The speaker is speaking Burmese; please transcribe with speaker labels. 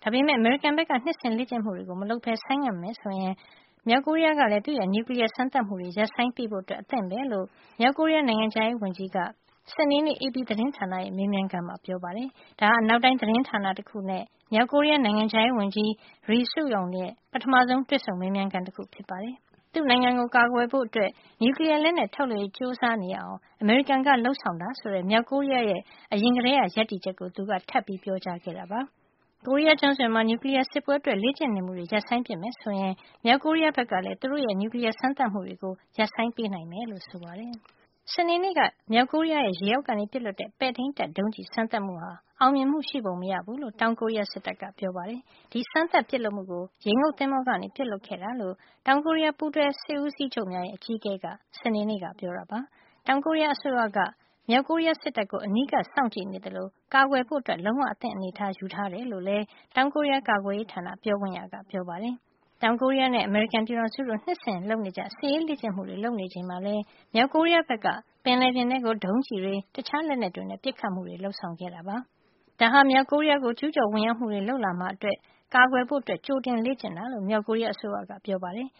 Speaker 1: ဒါပေမဲ့အမေရိကန်ဘက်ကနှစ်စဉ်လေ့ကျင့်မှုတွေကိုမလုပ်ဘဲဆိုင်းငံ့မယ်ဆိုရင်မြောက်ကိုရီးယားကလည်းသူ့ရဲ့နျူကလ িয়ার စမ်းသပ်မှုတွေရပ်ဆိုင်းပေးဖို့အသင့်ပဲလို့မြောက်ကိုရီးယားနိုင်ငံခြားရေးဝန်ကြီးကစနေနေ့ AP သတင်းဌာနရဲ့မေးမြန်းခန်းမှာပြောပါတယ်။ဒါဟာအနောက်တိုင်းသတင်းဌာနတခုနဲ့မြောက်ကိုရီးယားနိုင်ငံခြားရေးဝန်ကြီး Ri Su-yong ရဲ့ပထမဆုံးတွေ့ဆုံမေးမြန်းခန်းတခုဖြစ်ပါတယ်။သူ့နိုင်ငံကိုကာကွယ်ဖို့နျူကလ িয়ার လက်နက်ထုတ်လုပ်ရေးကြိုးစားနေရအောင်အမေရိကန်ကလုပ်ဆောင်တာဆိုတဲ့မြောက်ကိုရီးယားရဲ့အရင်ကတည်းကရပ်တည်ချက်ကိုသူကထပ်ပြီးပြောကြားခဲ့တာပါ။ကိုရီးယားကျွန်းဆွယ်မှာနျူကလ িয়ার စစ်ပွဲအတွက်လေ့ကျင့်နေမှုတွေရပ်ဆိုင်းပစ်မယ်ဆိုရင်မြောက်ကိုရီးယားဘက်ကလည်းသူတို့ရဲ့နျူကလ িয়ার စမ်းသပ်မှုတွေကိုရပ်ဆိုင်းပေးနိုင်မယ်လို့ဆိုပါတယ်။စနေနေ့ကမြောက်ကိုရီးယားရဲ့ရေအောက်ကနေပစ်လွှတ်တဲ့ပဲ့ထိန်းတပ်ဒုံးကျည်စမ်းသပ်မှုဟာအောင်မြင်မှုရှိပုံမရဘူးလို့တောင်ကိုရီးယားစစ်တပ်ကပြောပါတယ်။ဒီစမ်းသပ်ပစ်လွှတ်မှုကိုရေငုပ်သင်္ဘောကနေပစ်လွှတ်ခဲ့တာလို့တောင်ကိုရီးယားပူးတွဲစစ်ဦးစီးချုပ်များရဲ့အကြီးအကဲကစနေနေ့ကပြောတာပါ။တောင်ကိုရီးယားအစိုးရကမြောက်ကိုရီးယားစစ်တပ်ကိုအနီးကပ်စောင့်ကြည့်နေသလိုကာကွယ်ဖို့လုံးဝအသင့်အနေထားယူထားတယ်လို့လည်းတောင်ကိုရီးယားကာကွယ်ရေးဌာနပြောခွင့်ရကပြောပါတယ်။တောင်ကိုရီးယားနဲ့အမေရိကန်ပြည်ထောင်စုတို့နှစ်စဉ်လုပ်နေကြစစ်ရေးလေ့ကျင့်မှုတွေလုပ်နေချိန်မှာလည်းမြောက်ကိုရီးယားဘက်ကပင်လယ်ပြင်ထဲကိုဒုံးကျည်တွေတခြားလက်နက်တွေနဲ့ပစ်ခတ်မှုတွေလုပ်ဆောင်ခဲ့တာပါ။ဒါဟာမြောက်ကိုရီးယားကိုကျူးကျော်ဝင်ရောက်မှုတွေလုပ်လာမှာအတွက်ကာကွယ်ဖို့ကြိုတင်လေ့ကျင့်တာလို့မြောက်ကိုရီးယားအစိုးရကပြောပါတယ်